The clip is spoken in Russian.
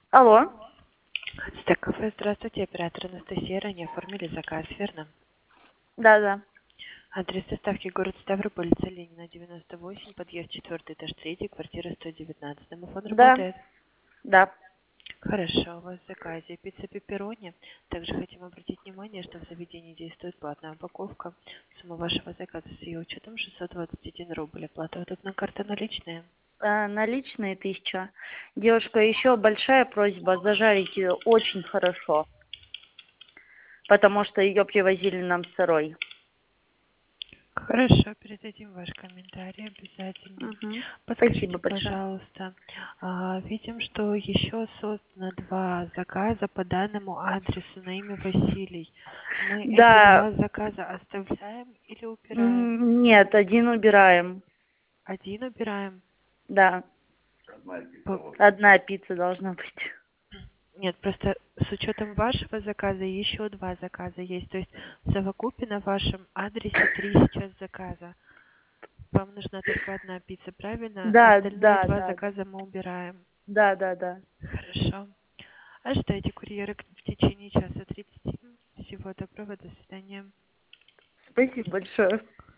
Алло. Так, кафе, здравствуйте, оператор Анастасия, ранее оформили заказ, верно? Да-да. Адрес доставки город Ставрополь, улица Ленина, 98, подъезд 4, этаж 3, квартира 119. Домофон Да. работает? Да. Хорошо, у вас в заказе пицца пепперони. Также хотим обратить внимание, что в заведении действует платная упаковка. Сумма вашего заказа с ее учетом 621 рубль. Оплата удобна, карта наличная. Наличные 1000. Девушка, еще большая просьба зажарить ее очень хорошо, потому что ее привозили нам сырой. Хорошо, передадим ваш комментарий обязательно. Угу. Спасибо Подскажите, большое. пожалуйста, видим, что еще создано два заказа по данному адресу на имя Василий. Мы эти Да. два заказа оставляем или убираем? Нет, один убираем. Один убираем. Да. По- Одна пицца должна быть. Нет, просто с учетом вашего заказа еще два заказа есть. То есть в совокупе на вашем адресе три сейчас заказа. Вам нужна только одна пицца, правильно? Да, Остальные да, два да. заказа мы убираем. Да, да, да. Хорошо. Ожидайте курьера в течение часа 30. Всего доброго, до свидания. Спасибо большое.